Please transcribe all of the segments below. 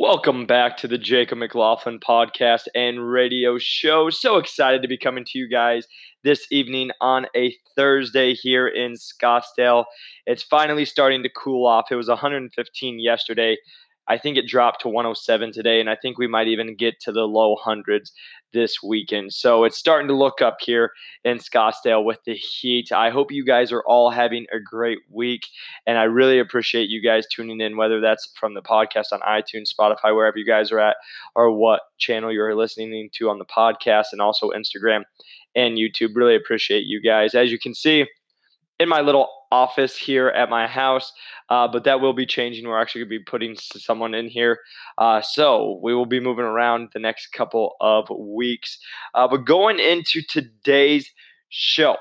Welcome back to the Jacob McLaughlin podcast and radio show. So excited to be coming to you guys this evening on a Thursday here in Scottsdale. It's finally starting to cool off. It was 115 yesterday. I think it dropped to 107 today, and I think we might even get to the low hundreds this weekend. So it's starting to look up here in Scottsdale with the heat. I hope you guys are all having a great week, and I really appreciate you guys tuning in, whether that's from the podcast on iTunes, Spotify, wherever you guys are at, or what channel you're listening to on the podcast, and also Instagram and YouTube. Really appreciate you guys. As you can see, in my little office here at my house, but that will be changing. We're actually going to be putting someone in here. So we will be moving around the next couple of weeks. But going into today's show,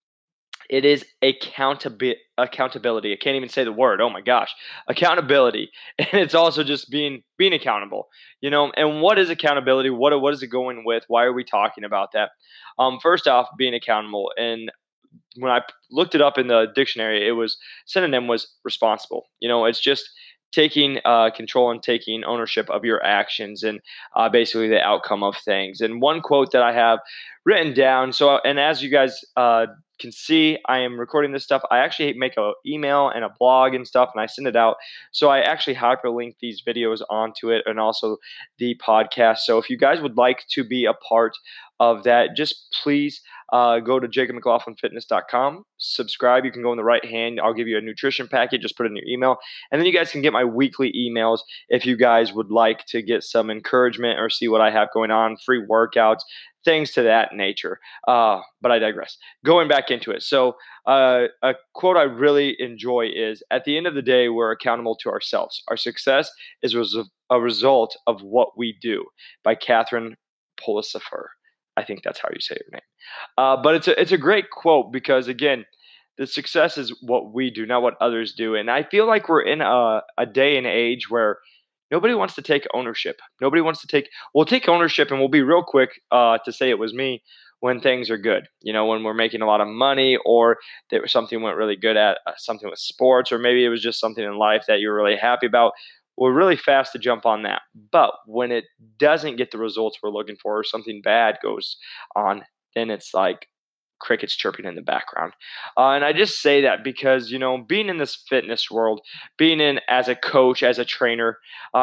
it is accountability. I can't even say the word. Oh my gosh. Accountability. And it's also just being accountable. And what is accountability? What is it going with? Why are we talking about that? First off, being accountable. And when I looked it up in the dictionary, synonym was responsible. It's just taking control and taking ownership of your actions and basically the outcome of things. And one quote that I have written down. And as you guys can see, I am recording this stuff. I actually make an email and a blog and stuff, and I send it out. So I actually hyperlink these videos onto it and also the podcast. So if you guys would like to be a part of that, just please go to jacobmclaughlinfitness.com, subscribe. You can go in the right hand. I'll give you a nutrition packet. Just put it in your email. And then you guys can get my weekly emails if you guys would like to get some encouragement or see what I have going on, free workouts, things to that nature. But I digress. Going back into it. So a quote I really enjoy is, at the end of the day, we're accountable to ourselves. Our success is a result of what we do, by Catherine Pulisifer. I think that's how you say her name. But it's a great quote because, again, the success is what we do, not what others do. And I feel like we're in a day and age where nobody wants to take ownership. Nobody wants to we'll take ownership, and we'll be real quick to say it was me when things are good. When we're making a lot of money, or there was something went really good at, something with sports, or maybe it was just something in life that you're really happy about. We're really fast to jump on that. But when it doesn't get the results we're looking for, or something bad goes on, then it's like crickets chirping in the background. And I just say that because, being in this fitness world, being in as a coach, as a trainer,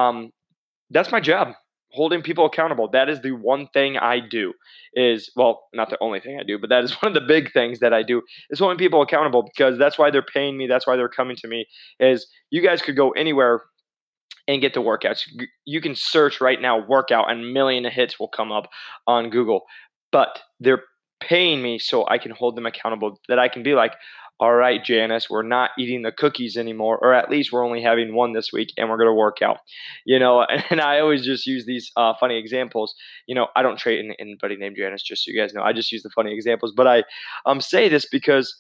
that's my job. Holding people accountable. That is the one thing I do not the only thing I do, but that is one of the big things that I do, is holding people accountable, because that's why they're paying me. That's why they're coming to me. Is you guys could go anywhere and get the workouts. You can search right now workout, and a million of hits will come up on Google. But they're paying me so I can hold them accountable, that I can be like, all right, Janice, we're not eating the cookies anymore, or at least we're only having one this week, and we're going to work out. And I always just use these funny examples. I don't trade anybody named Janice, just so you guys know. I just use the funny examples. But I say this because,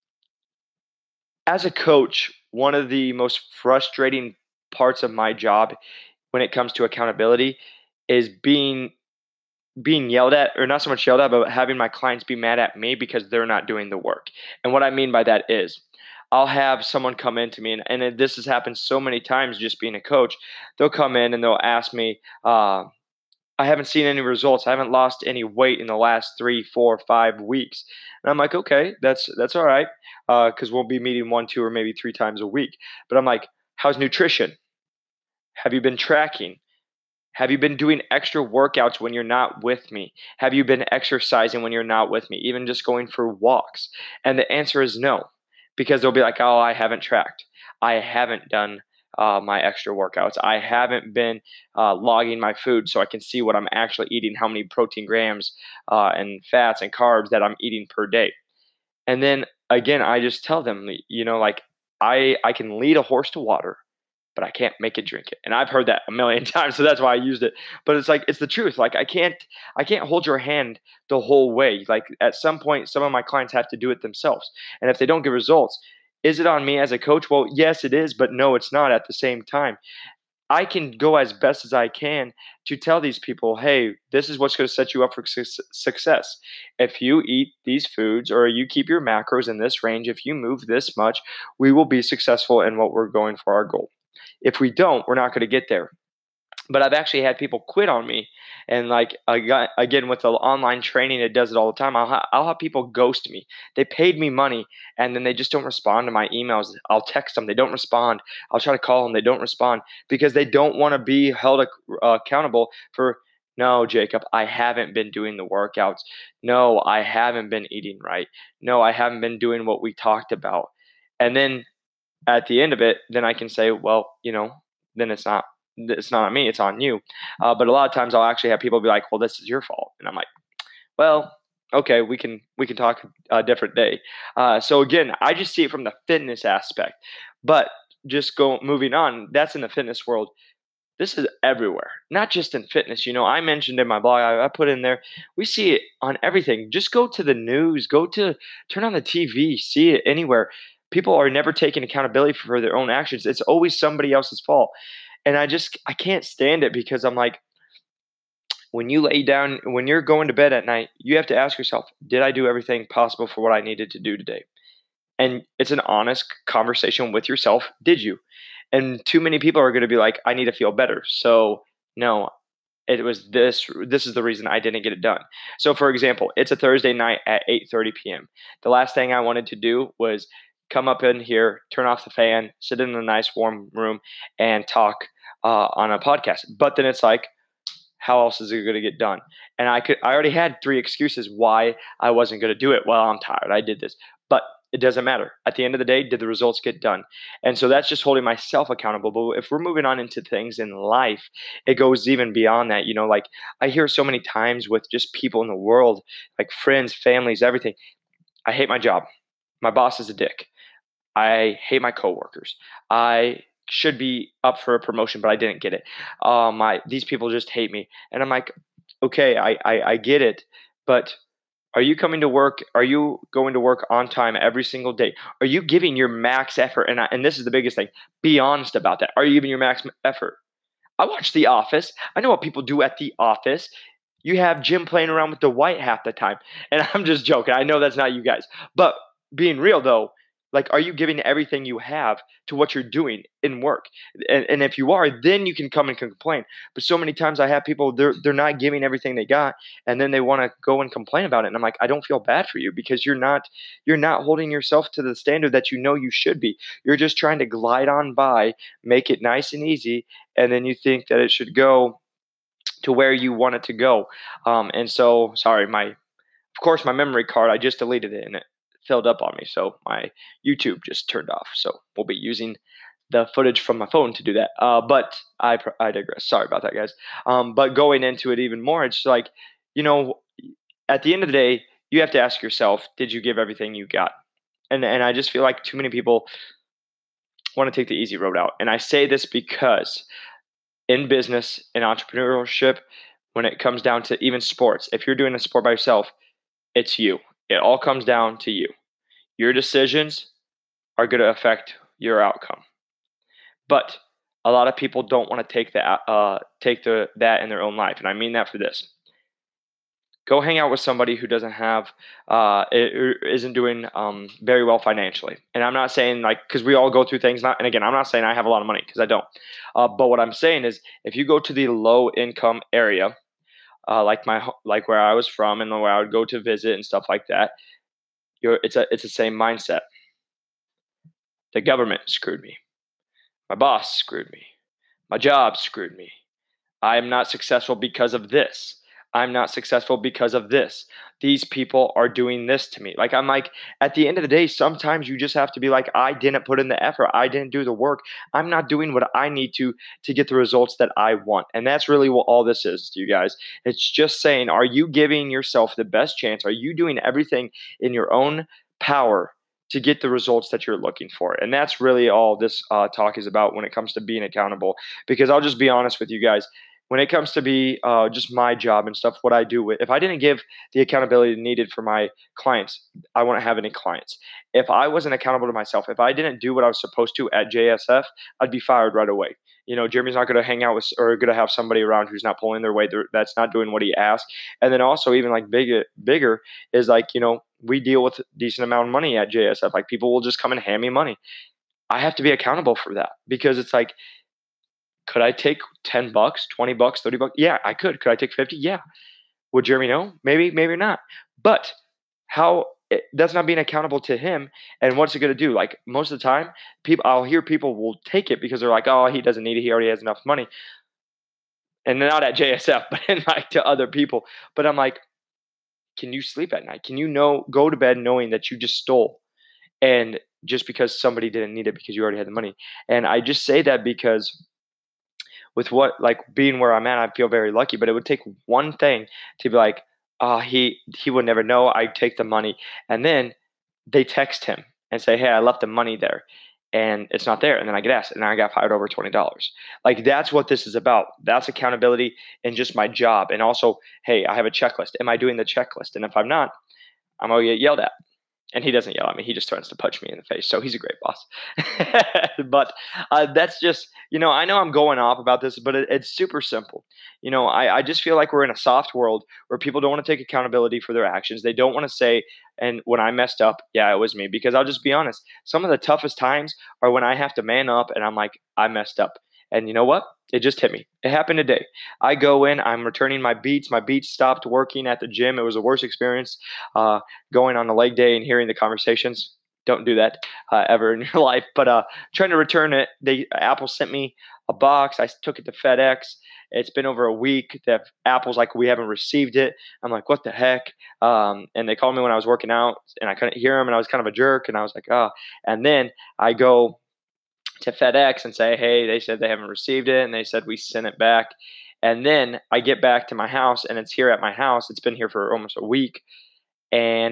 as a coach, one of the most frustrating parts of my job when it comes to accountability is being yelled at, or not so much yelled at, but having my clients be mad at me because they're not doing the work. And what I mean by that is, I'll have someone come in to me, and this has happened so many times just being a coach. They'll come in and they'll ask me, I haven't seen any results. I haven't lost any weight in the last 3, 4, 5 weeks. And I'm like, okay, that's all right, because we'll be meeting 1, 2, or maybe 3 times a week. But I'm like, how's nutrition? Have you been tracking? Have you been doing extra workouts when you're not with me? Have you been exercising when you're not with me, even just going for walks? And the answer is no, because they'll be like, oh, I haven't tracked. I haven't done my extra workouts. I haven't been logging my food so I can see what I'm actually eating, how many protein grams and fats and carbs that I'm eating per day. And then again, I just tell them, like, I can lead a horse to water, but I can't make it drink it. And I've heard that a million times, so that's why I used it. But it's like, it's the truth. Like, I can't hold your hand the whole way. Like, at some point, some of my clients have to do it themselves. And if they don't get results, is it on me as a coach? Well, yes, it is, but no, it's not at the same time. I can go as best as I can to tell these people, hey, this is what's going to set you up for success. If you eat these foods, or you keep your macros in this range, if you move this much, we will be successful in what we're going for our goal. If we don't, we're not going to get there. But I've actually had people quit on me, and like I got again with the online training, it does it all the time. I'll have people ghost me. They paid me money, and then they just don't respond to my emails. I'll text them, they don't respond. I'll try to call them, they don't respond because they don't want to be held accountable for. No, Jacob, I haven't been doing the workouts. No, I haven't been eating right. No, I haven't been doing what we talked about. And then at the end of it, then I can say, well, then it's not on me, it's on you. But a lot of times I'll actually have people be like, well, this is your fault, and I'm like, well, okay, we can talk a different day. So again, I just see it from the fitness aspect, but just go moving on. That's in the fitness world. This is everywhere, not just in fitness. I mentioned in my blog, I put in there, we see it on everything. Just go to the news, turn on the TV, see it anywhere. People are never taking accountability for their own actions. It's always somebody else's fault. And I can't stand it because I'm like, when you lay down, when you're going to bed at night, you have to ask yourself, did I do everything possible for what I needed to do today? And it's an honest conversation with yourself. Did you? And too many people are going to be like, I need to feel better. So, no, it was this. This is the reason I didn't get it done. So, for example, it's a Thursday night at 8:30 p.m. The last thing I wanted to do was come up in here, turn off the fan, sit in a nice warm room, and talk on a podcast. But then it's like, how else is it going to get done? And I already had three excuses why I wasn't going to do it. Well, I'm tired. I did this, but it doesn't matter. At the end of the day, did the results get done? And so that's just holding myself accountable. But if we're moving on into things in life, it goes even beyond that. Like I hear so many times with just people in the world, like friends, families, everything. I hate my job. My boss is a dick. I hate my coworkers. I should be up for a promotion, but I didn't get it. These people just hate me, and I'm like, okay, I get it, but are you coming to work? Are you going to work on time every single day? Are you giving your max effort? And this is the biggest thing. Be honest about that. Are you giving your max effort? I watch The Office. I know what people do at The Office. You have Jim playing around with the white half the time, and I'm just joking. I know that's not you guys, but being real though, like, are you giving everything you have to what you're doing in work? And if you are, then you can come and complain. But so many times I have people, they're not giving everything they got, and then they want to go and complain about it. And I'm like, I don't feel bad for you because you're not holding yourself to the standard that you should be. You're just trying to glide on by, make it nice and easy, and then you think that it should go to where you want it to go. And so, sorry, of course, my memory card, I just deleted it and it filled up on me. So my YouTube just turned off. So we'll be using the footage from my phone to do that. But I digress. Sorry about that, guys. But going into it even more, it's like, you know, at the end of the day, you have to ask yourself, did you give everything you got? And I just feel like too many people want to take the easy road out. And I say this because in business and entrepreneurship, when it comes down to even sports, if you're doing a sport by yourself, it's you. It all comes down to you. Your decisions are going to affect your outcome. But a lot of people don't want to take that in their own life, and I mean that for this. Go hang out with somebody who doesn't have isn't doing very well financially. And I'm not saying like because we all go through things. And again, I'm not saying I have a lot of money because I don't. But what I'm saying is, if you go to the low income area, like where I was from and where I would go to visit and stuff like that, it's the same mindset. The government screwed me. My boss screwed me. My job screwed me. I am not successful because of this. I'm not successful because of this. These people are doing this to me. Like, I'm like, at the end of the day, sometimes you just have to be like, I didn't put in the effort. I didn't do the work. I'm not doing what I need to get the results that I want. And that's really what all this is to you guys. It's just saying, are you giving yourself the best chance? Are you doing everything in your own power to get the results that you're looking for? And that's really all this talk is about when it comes to being accountable. Because I'll just be honest with you guys, when it comes to be just my job and stuff, what I do with, if I didn't give the accountability needed for my clients, I wouldn't have any clients. If I wasn't accountable to myself, if I didn't do what I was supposed to at JSF, I'd be fired right away. Jeremy's not going to hang out with or going to have somebody around who's not pulling their weight, that's not doing what he asked. And then also even like bigger is like, we deal with a decent amount of money at JSF. Like, people will just come and hand me money. I have to be accountable for that because it's like, Could I take 10 bucks, 20 bucks, 30 bucks? Yeah, I could. Could I take 50? Yeah. Would Jeremy know? Maybe, maybe not. But that's not being accountable to him. And what's it going to do? Like most of the time, I'll hear people will take it because they're like, oh, he doesn't need it. He already has enough money. And not at JSF, but in like to other people. But I'm like, can you sleep at night? Can you go to bed knowing that you just stole? And just because somebody didn't need it because you already had the money. And I just say that because with what like being where I'm at, I feel very lucky. But it would take one thing to be like, oh, he would never know. I take the money, and then they text him and say, hey, I left the money there, and it's not there. And then I get asked, and I got fired over $20. Like that's what this is about. That's accountability and just my job. And also, hey, I have a checklist. Am I doing the checklist? And if I'm not, I'm gonna get yelled at. And he doesn't yell at me. He just threatens to punch me in the face. So he's a great boss. But that's just, I know I'm going off about this, but it's super simple. I just feel like we're in a soft world where people don't want to take accountability for their actions. They don't want to say, and when I messed up, yeah, it was me. Because I'll just be honest, some of the toughest times are when I have to man up and I'm like, I messed up. And you know what? It just hit me. It happened today. I go in, I'm returning my beats. My beats stopped working at the gym. It was the worst experience. Going on a leg day and hearing the conversations. Don't do that ever in your life. But trying to return it, Apple sent me a box. I took it to FedEx. It's been over a week. That Apple's like, we haven't received it. I'm like, what the heck? And they called me when I was working out, and I couldn't hear them, and I was kind of a jerk, and I was like, oh. And then I go to FedEx and say, hey, they said they haven't received it, and they said we sent it back. And then I get back to my house, and it's here at my house. It's been here for almost a week, and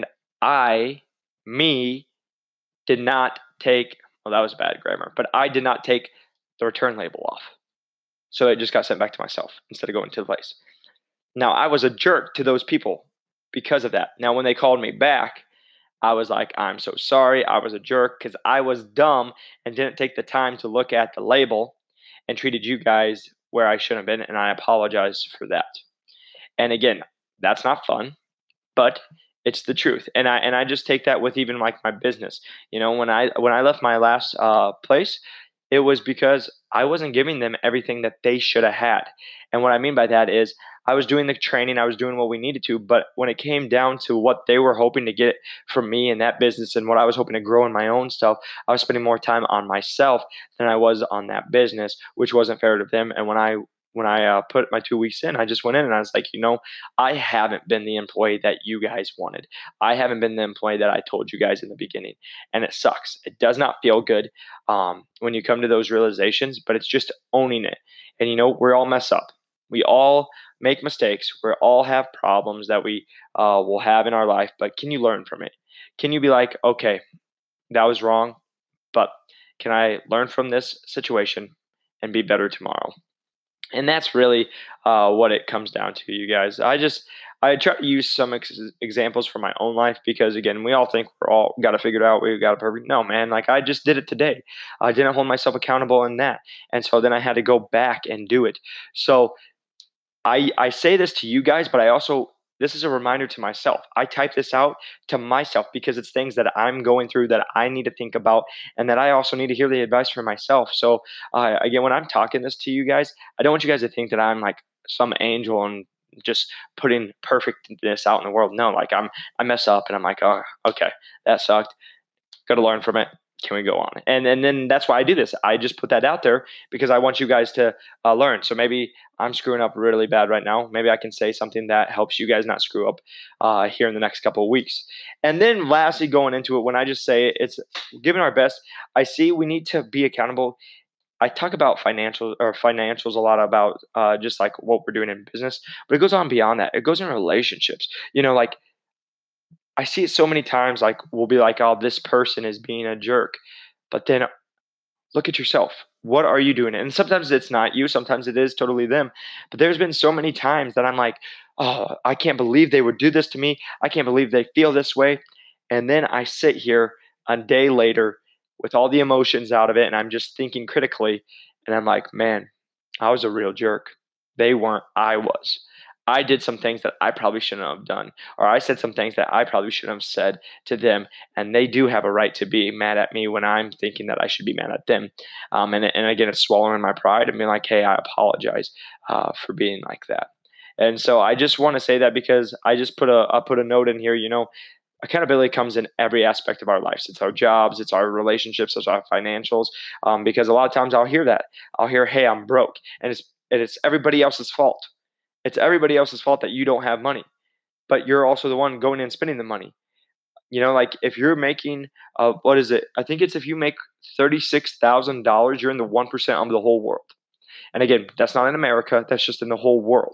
me, did not take, well, that was bad grammar, but I did not take the return label off. So it just got sent back to myself instead of going to the place. Now, I was a jerk to those people because of that. Now, when they called me back, I was like, I'm so sorry. I was a jerk because I was dumb and didn't take the time to look at the label and treated you guys where I shouldn't have been. And I apologize for that. And again, that's not fun, but it's the truth. And I just take that with even like my business. When I left my last place, it was because I wasn't giving them everything that they should have had. And what I mean by that is I was doing the training, I was doing what we needed to, but when it came down to what they were hoping to get from me in that business and what I was hoping to grow in my own stuff, I was spending more time on myself than I was on that business, which wasn't fair to them. And when I put my 2 weeks in, I just went in and I was like, I haven't been the employee that you guys wanted. I haven't been the employee that I told you guys in the beginning. And it sucks. It does not feel good when you come to those realizations, but it's just owning it. And, we all mess up. We all make mistakes. We all have problems that we will have in our life, but can you learn from it? Can you be like, okay, that was wrong, but can I learn from this situation and be better tomorrow? And that's really what it comes down to, you guys. I try to use some examples from my own life because, again, we all think we're all got to figure it out. We got to perfect. No, man. Like I just did it today. I didn't hold myself accountable in that, and so then I had to go back and do it. So I say this to you guys, but this is a reminder to myself. I type this out to myself because it's things that I'm going through that I need to think about and that I also need to hear the advice from myself. So again, when I'm talking this to you guys, I don't want you guys to think that I'm like some angel and just putting perfectness out in the world. No, like I mess up and I'm like, oh, okay, that sucked. Got to learn from it. Can we go on? And then that's why I do this. I just put that out there because I want you guys to learn. So maybe I'm screwing up really bad right now. Maybe I can say something that helps you guys not screw up here in the next couple of weeks. And then lastly, going into it, when I just say it's giving our best, I see we need to be accountable. I talk about financials a lot about just like what we're doing in business, but it goes on beyond that. It goes in relationships. Like I see it so many times, like we'll be like, oh, this person is being a jerk. But then look at yourself. What are you doing? And sometimes it's not you, sometimes it is totally them. But there's been so many times that I'm like, oh, I can't believe they would do this to me. I can't believe they feel this way. And then I sit here a day later with all the emotions out of it, and I'm just thinking critically, and I'm like, man, I was a real jerk. They weren't, I was. I did some things that I probably shouldn't have done, or I said some things that I probably shouldn't have said to them, and they do have a right to be mad at me when I'm thinking that I should be mad at them. And again, it's swallowing my pride and being like, hey, I apologize for being like that. And so I just want to say that because I put a note in here. Accountability comes in every aspect of our lives. It's our jobs, it's our relationships, it's our financials. Because a lot of times I'll hear that. I'll hear, hey, I'm broke, and it's everybody else's fault. It's everybody else's fault that you don't have money, but you're also the one going and spending the money. Like if you're making, what is it? I think it's if you make $36,000, you're in the 1% of the whole world. And again, that's not in America. That's just in the whole world.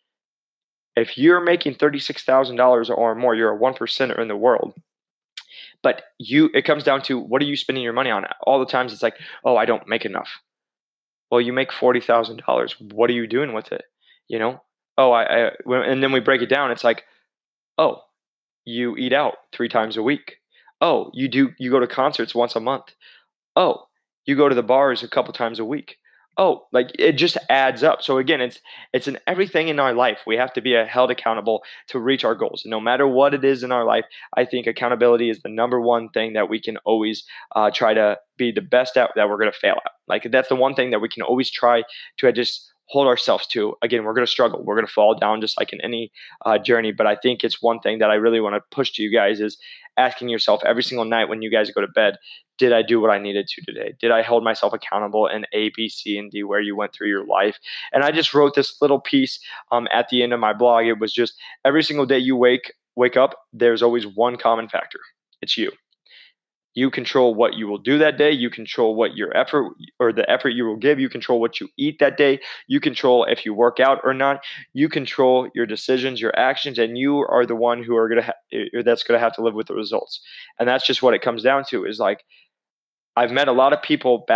If you're making $36,000 or more, you're a 1%er in the world. But it comes down to, what are you spending your money on? All the times it's like, oh, I don't make enough. Well, you make $40,000. What are you doing with it? You know? Oh, and then we break it down. It's like, oh, you eat out 3 times a week. Oh, you go to concerts once a month. Oh, you go to the bars a couple times a week. Oh, like it just adds up. So again, it's in everything in our life. We have to be held accountable to reach our goals. And no matter what it is in our life, I think accountability is the number one thing that we can always try to be the best at, that we're going to fail at. Like that's the one thing that we can always try to just hold ourselves to. Again, we're going to struggle. We're going to fall down just like in any journey. But I think it's one thing that I really want to push to you guys is asking yourself every single night when you guys go to bed, did I do what I needed to today? Did I hold myself accountable in A, B, C, and D, where you went through your life? And I just wrote this little piece at the end of my blog. It was just every single day you wake up, there's always one common factor. It's you. You control what you will do that day. You control what your effort or the effort you will give. You control what you eat that day. You control if you work out or not. You control your decisions, your actions, and you are the one who are that's gonna have to live with the results. And that's just what it comes down to. Is like I've met a lot of people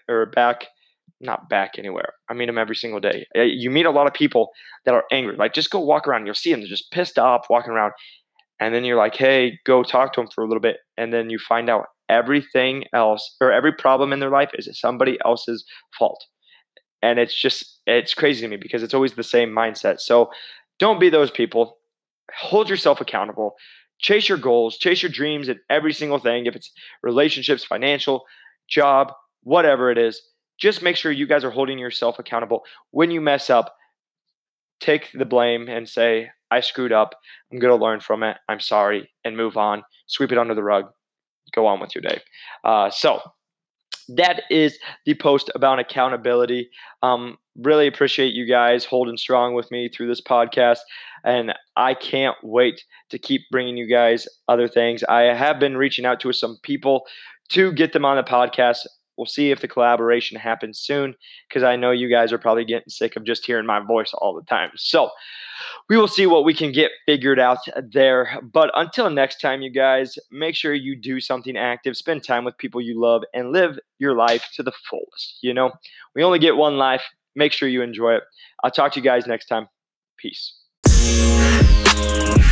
not back anywhere. I meet them every single day. You meet a lot of people that are angry. Like just go walk around. You'll see them. They're just pissed off walking around. And then you're like, hey, go talk to them for a little bit. And then you find out everything else or every problem in their life is somebody else's fault. And it's crazy to me because it's always the same mindset. So don't be those people. Hold yourself accountable. Chase your goals, chase your dreams in every single thing. If it's relationships, financial, job, whatever it is, just make sure you guys are holding yourself accountable. When you mess up, take the blame and say, I screwed up. I'm going to learn from it. I'm sorry, and move on. Sweep it under the rug. Go on with your day. So that is the post about accountability. Really appreciate you guys holding strong with me through this podcast. And I can't wait to keep bringing you guys other things. I have been reaching out to some people to get them on the podcast. We'll see if the collaboration happens soon because I know you guys are probably getting sick of just hearing my voice all the time. So we will see what we can get figured out there. But until next time, you guys, make sure you do something active, spend time with people you love, and live your life to the fullest. We only get one life. Make sure you enjoy it. I'll talk to you guys next time. Peace.